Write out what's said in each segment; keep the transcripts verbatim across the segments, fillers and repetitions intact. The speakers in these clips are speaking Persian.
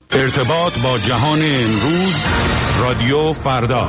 ارتباط با جهان امروز، رادیو فردا.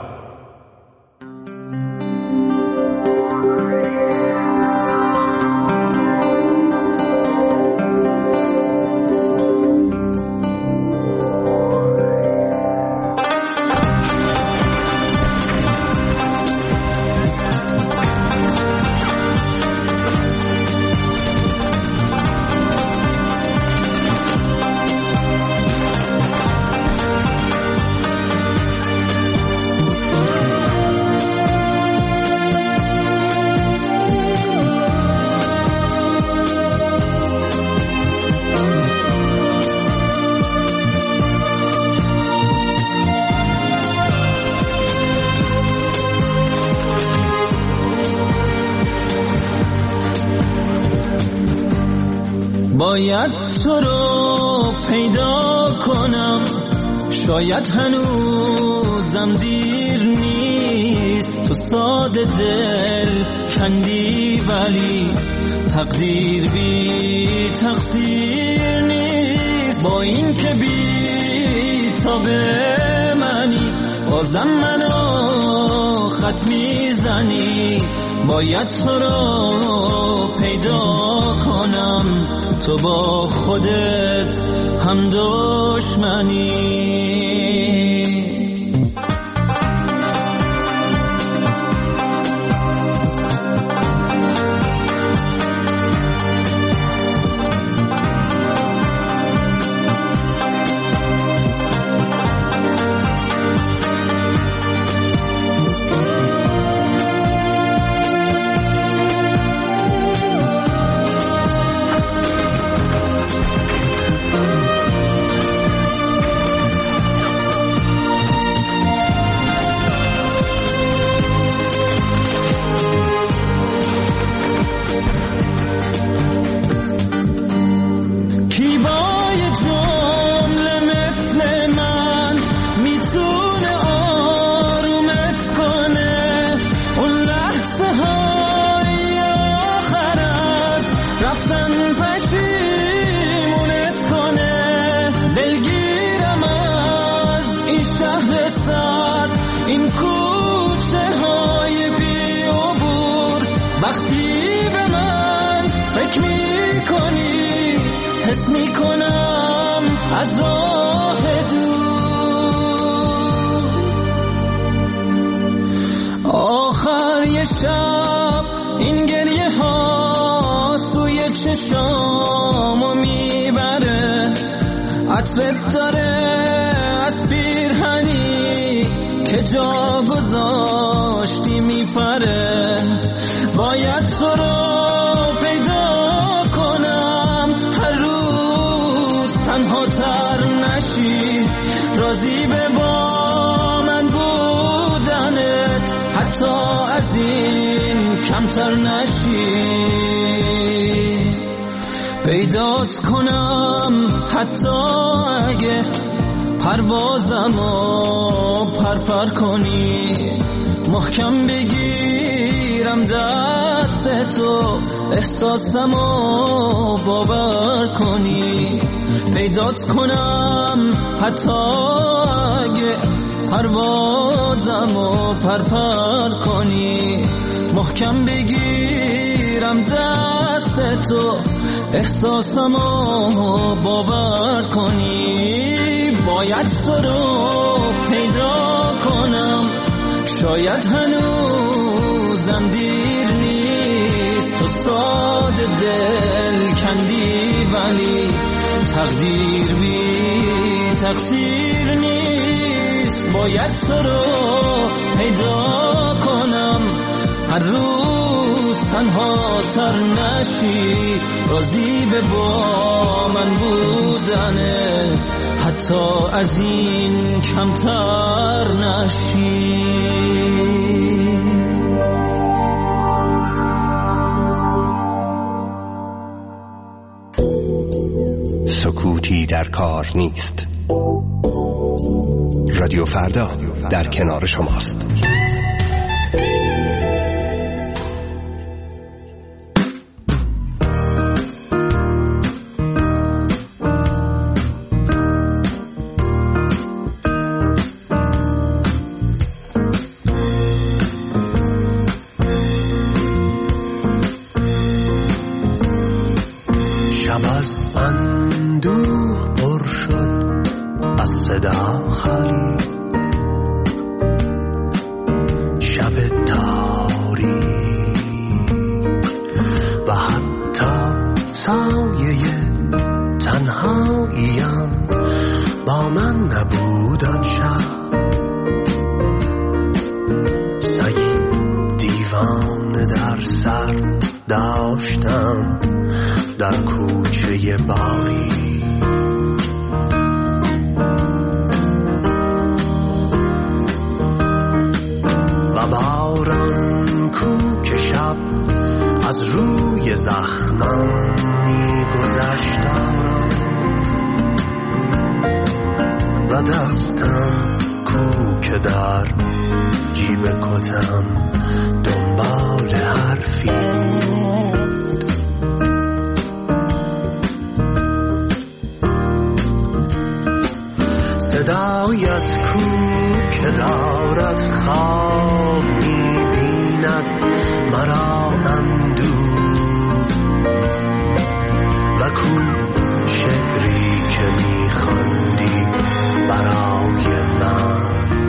باید تو رو پیدا کنم، شاید هنوزم دیر نیست. تو ساده دل کندی ولی تقدیر بی تقصیر نیست. با این که بی تاب منی بازم منو خط میزنی. باید تو رو پیدا کنم، تو با خودت هم دشمنی. چشامو میبره عطرت داره از پیرهنی که جا گذاشتی میپره. باید تو رو پیدا کنم، هر روز تنها تر نشی. راضی به با من بودنت، حتی از این کمتر نشی. پیدات کنم حتی اگه پروازمو پرپر کنی. محکم بگیرم دست تو، احساسمو باور کنی. پیدات کنم حتی اگه پروازمو پرپر کنی. محکم بگیرم دست تو، احساسمو باور کنی. باید تو رو پیدا کنم، شاید هنوزم دیر نیست. تو ساده دل کندی ولی تقدیر بی تقصیر نیست. باید تو رو پیدا کنم، هر روز تنها تر نشی. راضی به با من بودنت، حتی از این کمتر نشی. سکوتی در کار نیست. رادیو فردا در کنار شماست. صدا خالی، شب تاریک و حتی سایه تنهاییم با من نبود آن شب. سگی دیوانه در سر داشتم در کوچه باری، و باران کو که شب از روی زخمم می گذشتم و دستم کو که در جیب کتم دنبال حرفی بود. صدایت کو که دارد خواب می بیند مرا اندوه، و کو شعری که می خواندی برای من.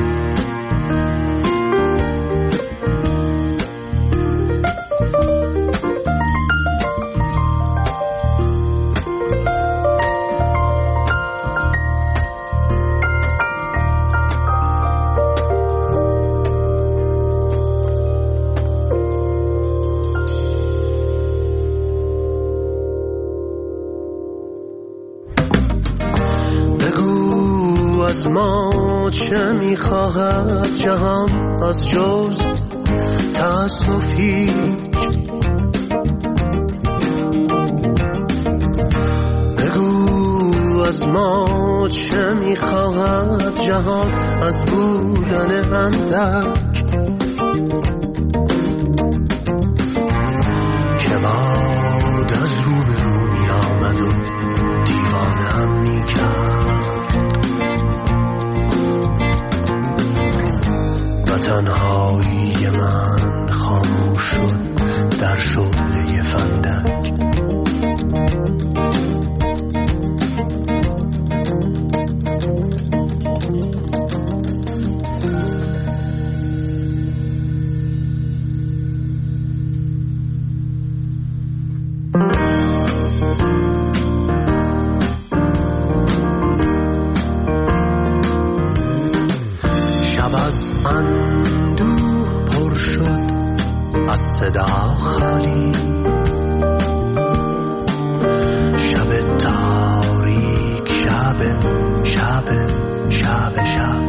از ما چه میخواهد جهان از جز تأسف هیچ؟ بگو از ما چه میخواهد جهان از بودن اندک که باد از رو به روی آمد و دیوانه هم میکرد. تنهایی من خاموش شد در شعله فندک. شب از اندوه پر شد از صدا خالی، شب تاریک، شب شب شب شب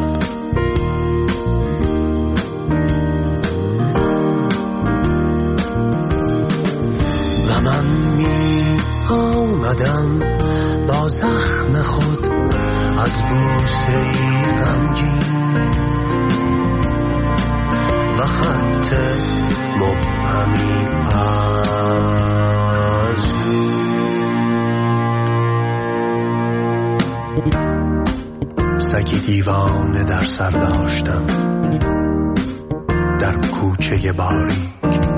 و من می آمدم با زخم خود از بوسه ای غمگین و خط مبهمی از دور. سگی دیوانه در سر داشتم در کوچه باریک.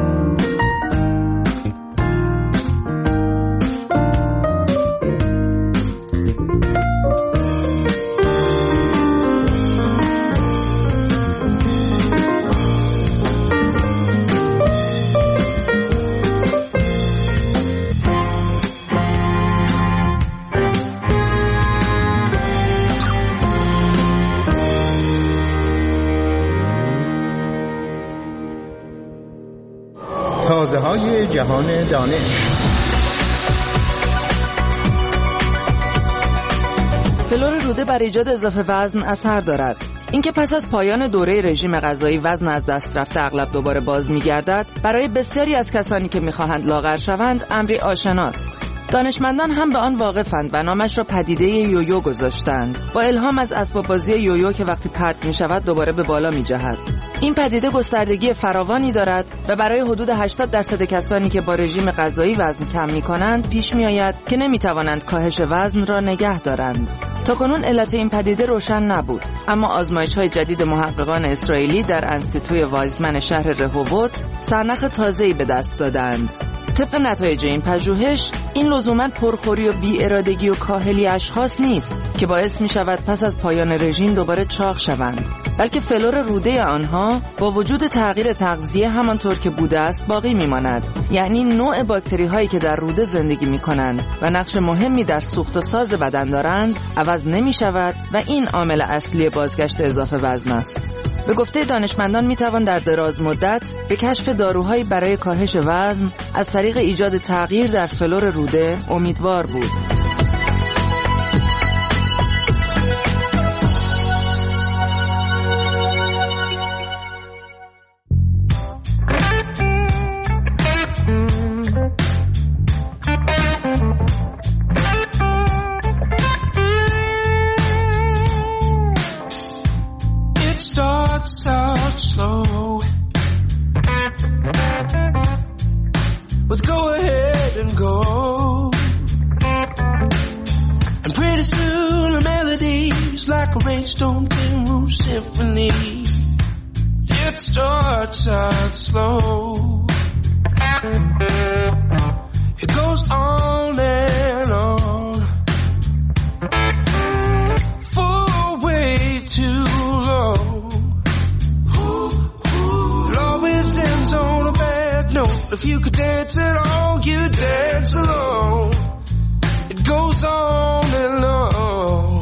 تازه های جهان دانش. فلور روده بر ایجاد اضافه وزن اثر دارد. اینکه پس از پایان دوره رژیم غذایی وزن از دست رفته اغلب دوباره باز می‌گردد، برای بسیاری از کسانی که می‌خواهند لاغر شوند امری آشناست. دانشمندان هم به آن واقفند و نامش را پدیده یویو گذاشتند، با الهام از اسباب بازی یویو که وقتی پرت می‌شود دوباره به بالا می‌جهد. این پدیده گستردگی فراوانی دارد و برای حدود هشتاد درصد کسانی که با رژیم غذایی وزن کم می‌کنند پیش می‌آید که نمی‌توانند کاهش وزن را نگه دارند. تاکنون علت این پدیده روشن نبود، اما آزمایش‌های جدید محققان اسرائیلی در انستیتوی وایزمن شهر رهووت سرنخ تازه‌ای به دست دادند. طبق نتایج این پژوهش این لزوماً پرخوری و بی‌ارادگی و کاهلی اشخاص نیست که باعث می شود پس از پایان رژیم دوباره چاق شوند، بلکه فلور روده آنها با وجود تغییر تغذیه همانطور که بوده است باقی می ماند. یعنی نوع باکتری هایی که در روده زندگی می کنند و نقش مهمی در سوخت و ساز بدن دارند عوض نمی شود و این عامل اصلی بازگشت اضافه وزن است. به گفته دانشمندان می توان در دراز مدت به کشف داروهایی برای کاهش وزن از طریق ایجاد تغییر در فلور روده امیدوار بود. If you could dance at all, you dance alone. It goes on and on.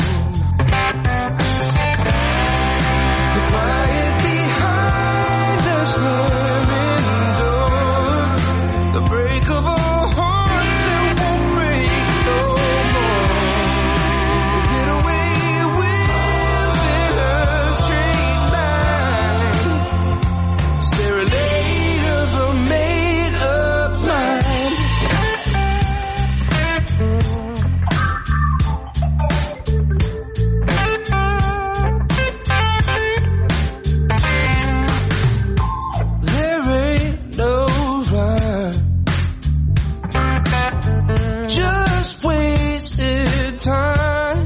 The quiet behind the slamming door, the break of a heart that won't break no more. Get away wheels in a straight line, serenade of a made up mind. There ain't no rhyme, just wasted time.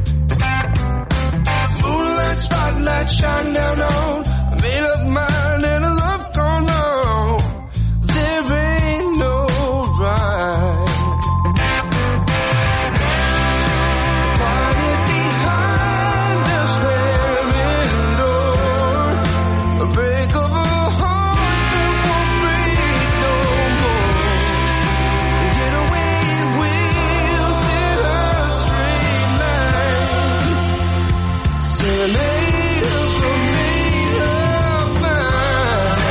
Moonlight spotlight shine down on a made up mind and a love gone wrong. There ain't no rhyme. Quiet behind the slamming door, a break of a heart that won't break no more. Get away wheels in a straight line, serenade of a made up mind.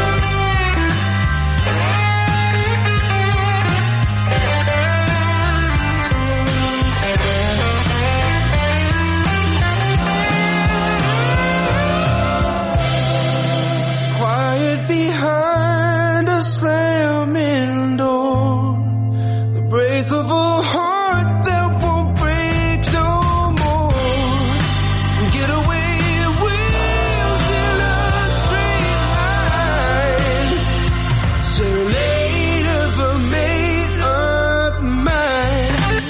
Quiet behind a slamming door, the break of a heart that won't break no more. Get away wheels in a straight line, serenade of a made up mind.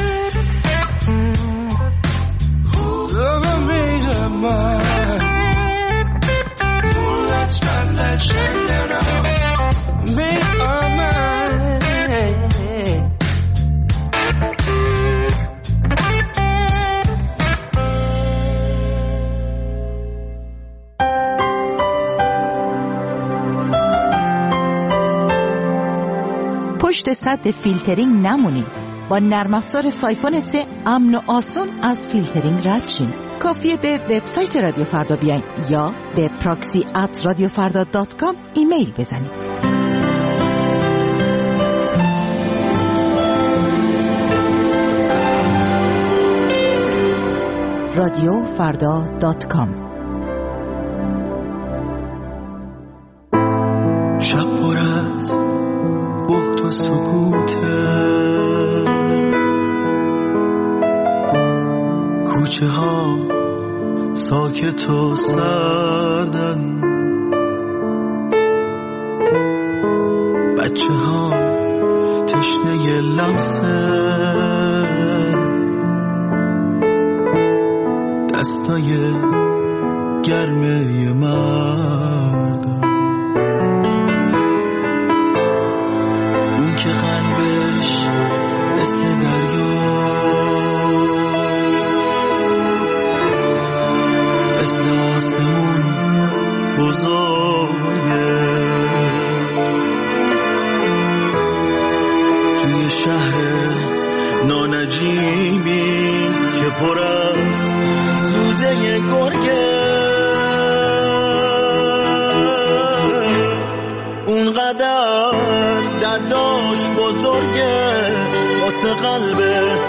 Of a made up mind. Moonlight spotlight shine down on made up mind. پشت سد فیلترینگ نمونید. با نرم افزار سایفون سه امن و آسان از فیلترینگ رد شین. کافیه به وبسایت رادیو فردا بیاین یا به پراکسی ات رادیو فردا دات کام ایمیل بزنید. رادیو فردا دات کام. شب پر از بهت و سکوته، کوچه ها ساکت و سردن، بچه ها تشنه لمسه دستای گرمه مردم. پر از سوزه گرگه، اونقدر درداش بزرگه واسه قلب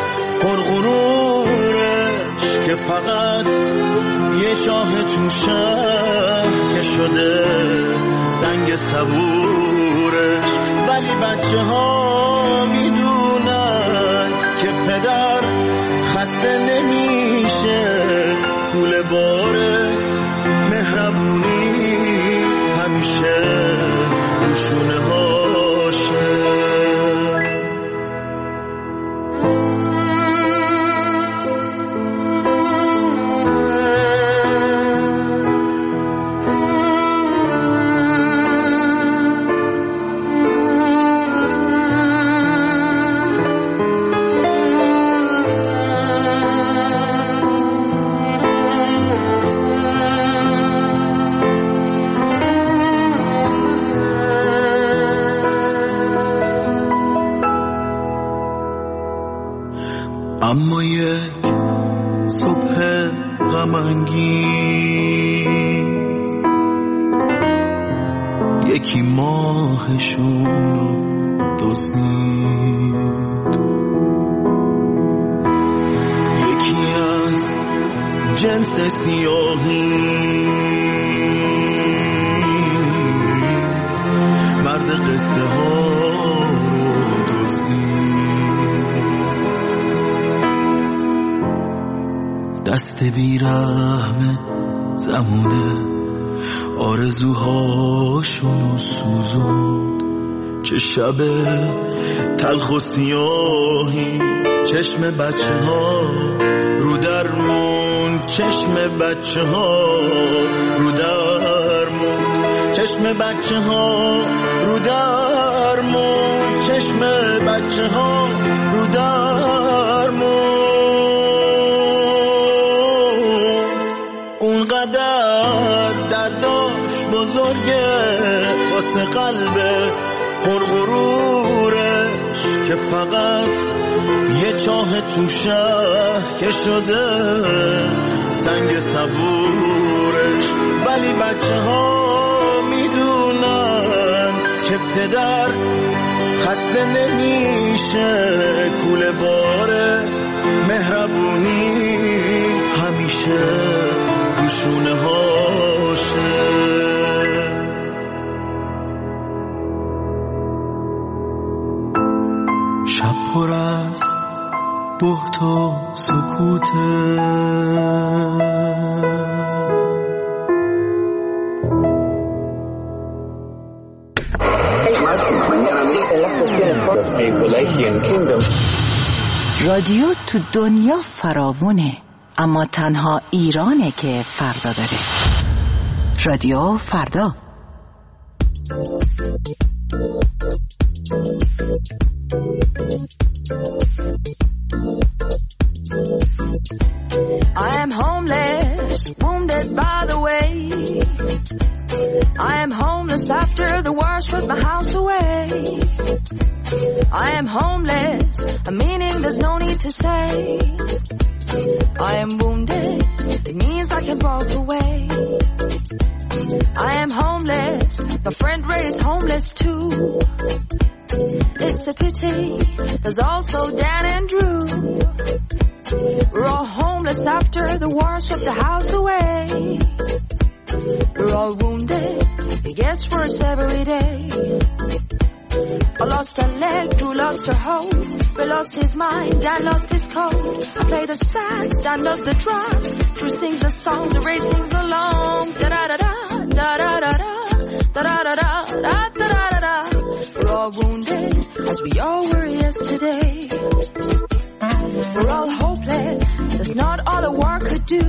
پرغرورش که فقط یه چاه تو شهر که شده سنگ صبورش. ولی بچه ها میدونن که پدر خسته نمیشه، کوله باره مهربونی همیشه روشونه هاشه. اما یک صبح غم‌انگیز یکی ماهشونو دزدید، یکی از جنس سیاهی مرد قصه ها رو دزدید. دست بیرحم زمونه آرزوهاشونو سوزوند، چه شب تلخ و سیاهی چشم بچه ها رو درمون، چشم بچه ها رو درمون، چشم بچه ها رو درمون، چشم بچه ها رو درمون. اونقدر درداش بزرگه واسه قلب پرغرورش که فقط یه چاه تو شهر که شده سنگ صبورش. ولی بچه ها میدونن که پدر خسته نمیشه، کوله باره مهربونی همیشه روشونه هاشه. شب پر از بهت و سکوته، رادیو تو دنیا فراوونه، اما تنها ایرانه که فردا داره. رادیو فردا. I am homeless, wounded by the way. I am homeless after the war stripped my house away. I am homeless, a meaning there's no need to say. I am wounded, it means I can walk away. I am homeless, my friend Ray is homeless too. It's a pity, there's also Dan and Drew. We're all homeless after the war swept the house away. We're all wounded, it gets worse every day. I lost a leg, Drew lost her hope. Ray lost his mind, Dan lost his code. I play the sax, Dan does the drums. Drew sings the songs, Ray sings along. Da-da-da-da, da-da-da-da, da-da-da-da, da-da-da-da. We're all wounded, as we all were yesterday. We're all hopeless, that's not all a war could do.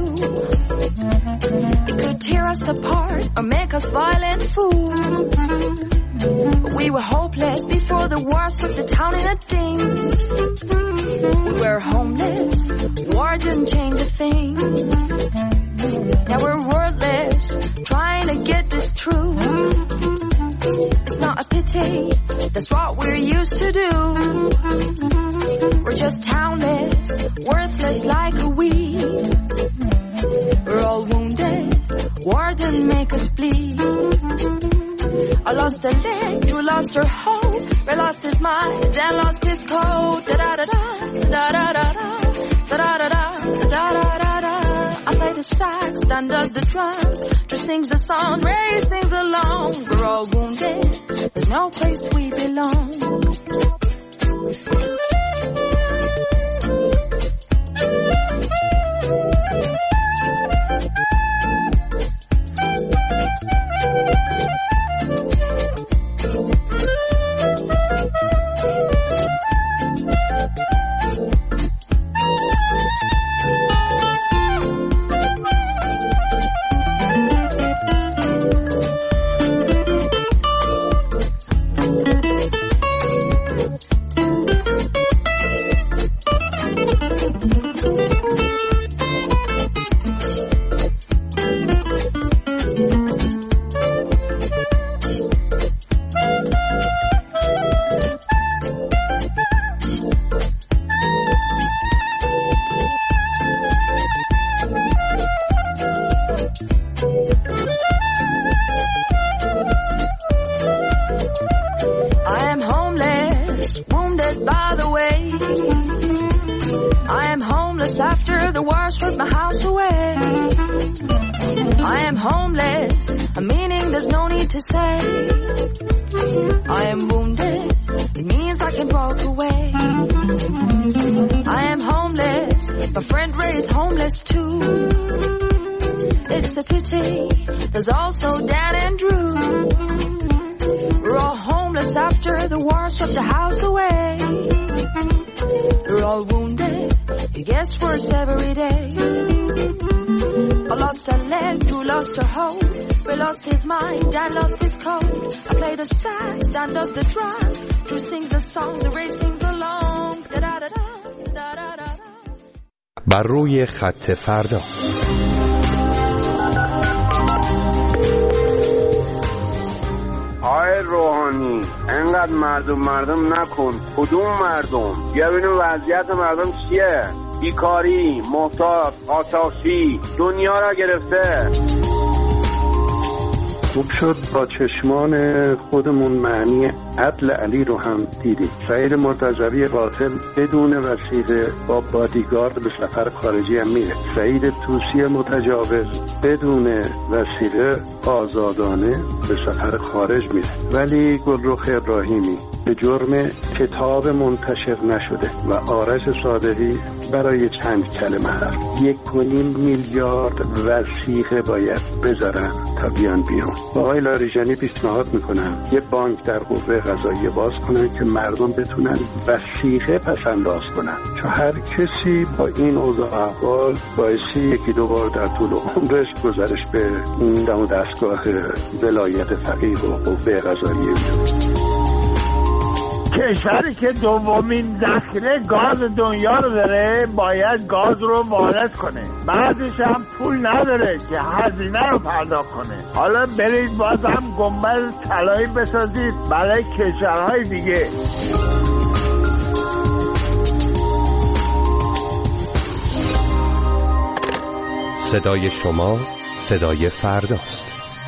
It could tear us apart or make us violent fools. But we were hopeless before the war struck the town in a ding. We were homeless, war didn't change a thing. Now we're wordless, trying to get this true. It's not a pity, that's what we're used to do. We're just townless, worthless. spreads like a weed. We're all wounded, war didn't make us bleed. I lost a leg, you lost your hope. We lost his mind, then lost his code. Da da da da da da da da da da da da da da da. I play the sax, Dan does the drums, Drew sings the song, Ray sings along. We're all wounded, there's no place we belong. There's also Dan and Drew. We're all homeless after the war swept the house away. We're all wounded, it gets worse every day. I lost a leg, Drew lost her hope. We lost his mind, Dan lost his code. I play the sax, Dan does the drums, Drew sings the song, the Ray sings along. Da da da da da da da. بر روی خط فردا. آقای روحانی انقدر مردم مردم نکن. کدوم مردم؟ بیا ببینیم وضعیت مردم چیه. بیکاری، محتاج، آتشی دنیا را گرفته. خوب شد با چشمان خودمون معنی عدل علی رو هم دیدیم. سعید مرتضوی قاتل بدون وثیقه با بادیگارد به سفر خارجی هم میره. سعید طوسی متجاوز بدون وثیقه آزادانه به سفر خارج میره. ولی گلرخ ابراهیمی به جرم کتاب منتشر نشده و آرش صادقی برای چند کلمه حرف یک و نیم میلیارد وثیقه باید بذارن تا بیان بیرون. آقای لاریجانی پیشنهاد میکنن یه بانک در قوه قضاییه باز کنن که مردم بتونن وثیقه پس انداز کنن، چون هر کسی با این اوضاع احوال باعثی یکی دو بار در طول عمرش گزارش به این دم و دستگاه ولایت فقیه و قوه قضاییه میده. کشوری که دومین ذخیره گاز دنیا رو داره باید گاز رو وارد کنه، بعدش هم پول نداره که هزینه رو پرداخت کنه. حالا برید بازم گنبد طلایی بسازید برای کشورهای دیگه. صدای شما صدای فرداست.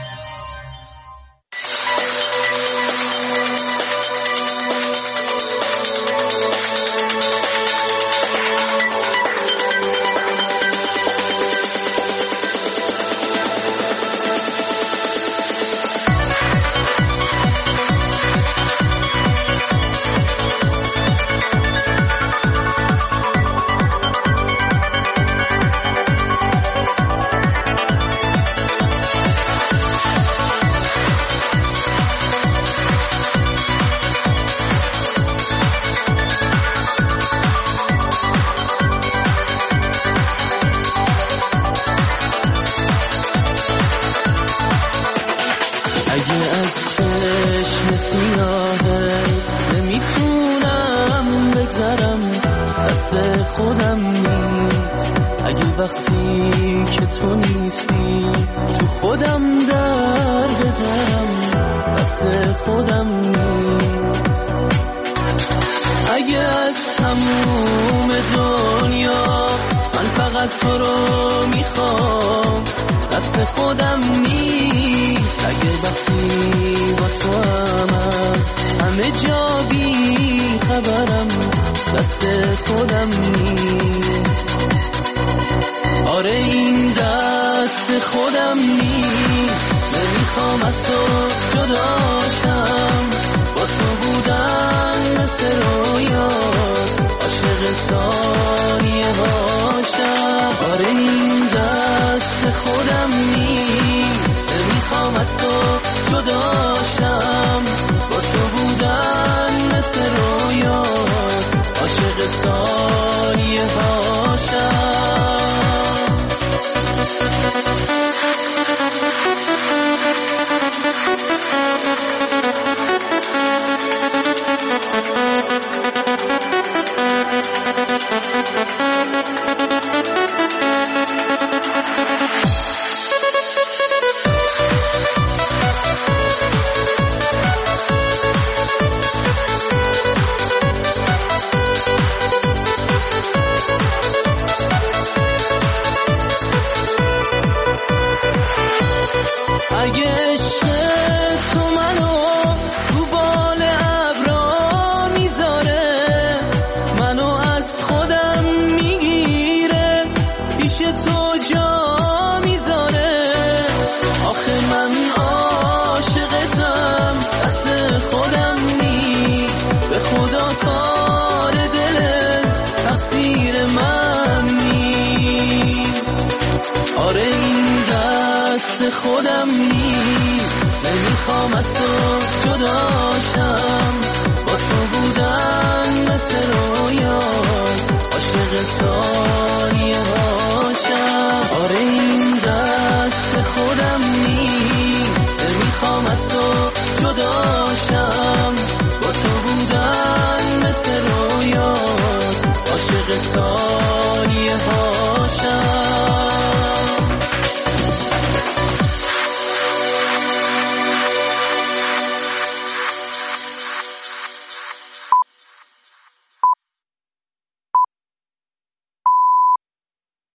خودم نیست اگه وقتی که تو نیستی تو خودم در بدرم دست خودم نیست. اگه از تموم دنیا فقط تو رو میخوام، دست خودم نیست اگه وقتی با تو هم از همه جا بی خبرم، دست خودم نیست. آره این دست خودم نیست، نمیخوام از تو جداشم، با تو بودن مثل رویات عاشق ثانیه هاشم. آره این دست خودم نیست، نمیخوام از تو جداشم، با تو بودن مثل رویات عاشق ثانیه هاشم. خودم نیست، نمیخوام از تو جداشم، با تو بودن مثل رویات عاشق ثانیه هاشم. آره این دست خودم نیست، نمیخوام از تو جداشم، با تو بودن مثل رویات عاشق ثانیه هاشم.